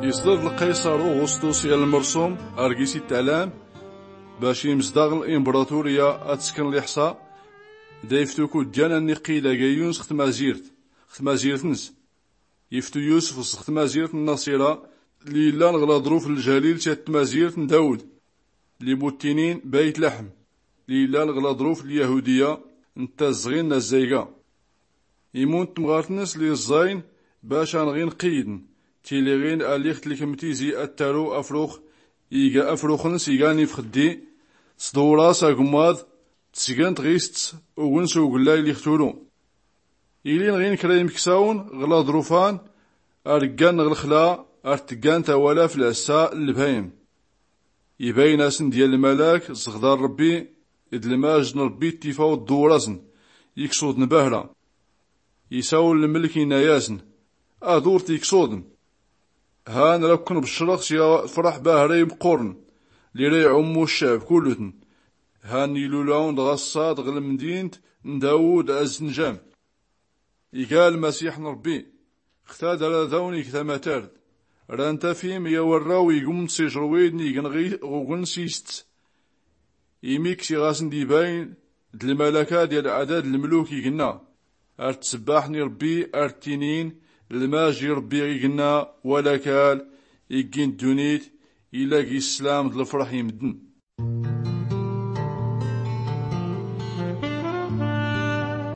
يصدر القيصر أغسطس يا المرسوم أرقيسي التعلام باش يمزدغ الإمبراطورية أتسكن الإحصاء دايفتوكو ديانا نقيلة جايونس ختمازيرت نس يفتو يوسف ختمازيرت النصيرة اللي لا نغلا ظروف الجليل تمازيرت داود لبوتينين بيت لحم اللي لا نغلا ظروف اليهودية نتازغين الزيقة يمون تمغارتنس لي الزاين باش نغين قيدن تيليغين أليخت لكمتيزي التارو أفروخ إيغا أفروخنس إيغاني فخدي صدوراس أقماض تسيغان تغيست وغنسو قلاي ليختولو إلين غين كرايم كساون غلا ظروفان أرقان غلخلا أرتقان تاوالا في العساء البهيم يبين أسن ديال الملاك زغدار ربي إذ الماجن ربي تيفاو الدوراسن يكسود نباهرة يساول الملك يناياسن أدور تيكسودن هان ركن بالشرق يا فرح باهري بقرن لري عمو الشعب كلهن هان يلولاون غصاد غل مدينة داود الزنجام يقال المسيح ربي اختاد على ذوني كثماتارد رانتا فيم يوراو يقوم سيجرويد يغنغي غوغن سيست يميكسي غاسن ديباين الملكة ديال عدد الملوك يقنا ارتسباحني ربي ارتينين الماجي ربي يقنا ولا كال يقين دونيت إلا السلام د الفرح يمدن